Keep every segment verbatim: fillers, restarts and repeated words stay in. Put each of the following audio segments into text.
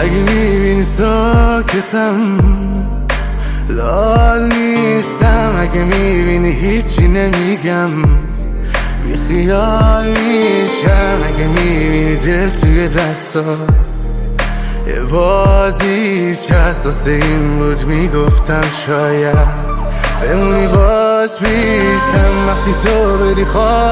اگه میبینی ساکتم لال نیستم، اگه میبینی هیچی نمیگم بی خیال میشم، اگه میبینی دل توی دستا یه بازی چست واسه این بود میگفتم شاید بمونی باز پیشم وقتی تو بری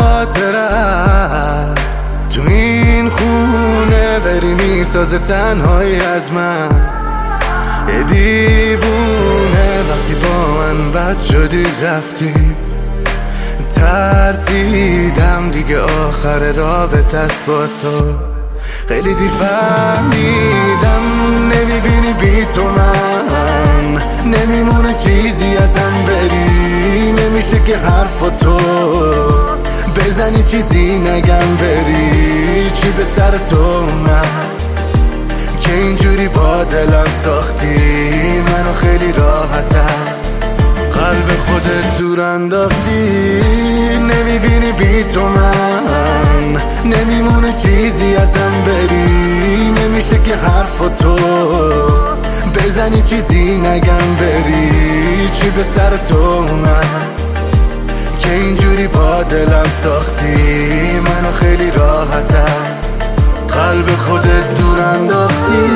خاطرم تو این خونه بری میسازه تنهایی از من یه دیوونه وقتی با من بد شدی رفتی ترسیدم دیگه آخر رابطه است با تو خیلی دیر فهمیدم نمیبینی بی تو من نمیمونه چیزی ازم بری نمیشه که حرف تو بزنی چیزی نگم بری چی به سر تو من که اینجوری با دلم ساختی منو خیلی راحتم قلب خودت دور انداختی نمیبینی بی تو من نمیمونه چیزی ازم بری نمیشه که حرف تو بزنی چیزی نگم بری چی به سر تو من که اینجوری با دلم ساختی منو خیلی راحتم قلب خودت دور انداختی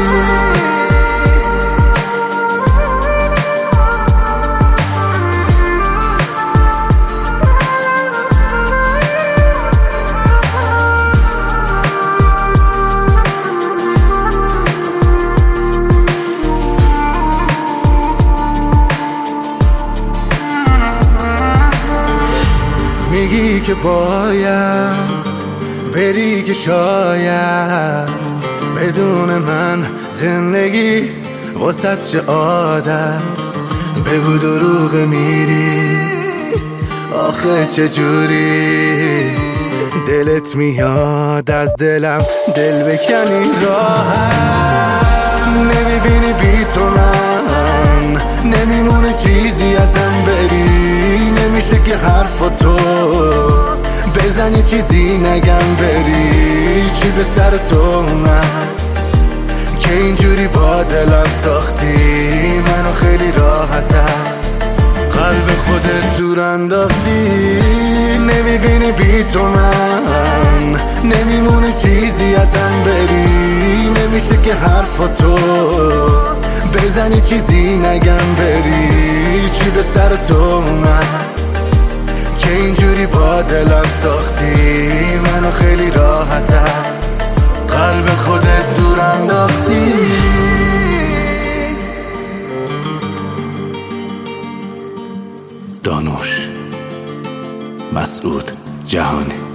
میگی که باید بری که شاید بدون من زندگی واسه چه عادت بگو دروغ میری آخه چجوری دلت میاد از دلم دل بکنی راحت نمیبینی بی تو من نمیمونه چیزی ازم بری نمیشه که حرف تو بزنی چیزی نگم بری چی به سر تو من که اینجوری با دلم ساختی منو خیلی راحتم قلب خودت دور انداختی نمیبینی بی تو من نمیمونه چیزی ازم بری نمیشه که حرف تو بزنی چیزی نگم بری چی به سر تو من که اینجوری با دلم ساختی منو خیلی راحتم قلب خودت دور انداختی دانوش مسعود جهانی.